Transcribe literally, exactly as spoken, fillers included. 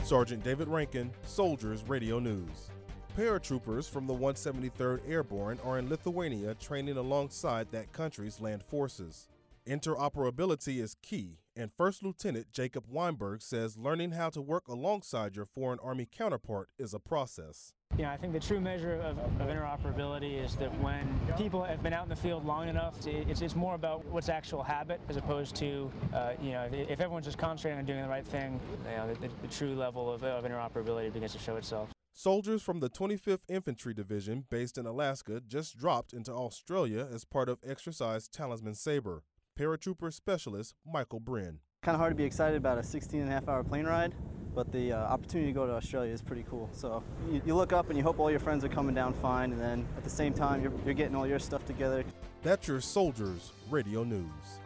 Sergeant David Rankin, Soldiers Radio News. Paratroopers from the one hundred seventy-third Airborne are in Lithuania training alongside that country's land forces. Interoperability is key, and First Lieutenant Jacob Weinberg says learning how to work alongside your foreign Army counterpart is a process. You know, I think the true measure of, of interoperability is that when people have been out in the field long enough, it's, it's more about what's actual habit as opposed to, uh, you know, if, if everyone's just concentrating on doing the right thing, you know, the, the, the true level of, of interoperability begins to show itself. Soldiers from the twenty-fifth Infantry Division, based in Alaska, just dropped into Australia as part of Exercise Talisman Sabre. Paratrooper Specialist Michael Brin. Kind of hard to be excited about a sixteen and a half hour plane ride, but the uh, opportunity to go to Australia is pretty cool. So you, you look up and you hope all your friends are coming down fine, and then at the same time you're, you're getting all your stuff together. That's your Soldiers Radio News.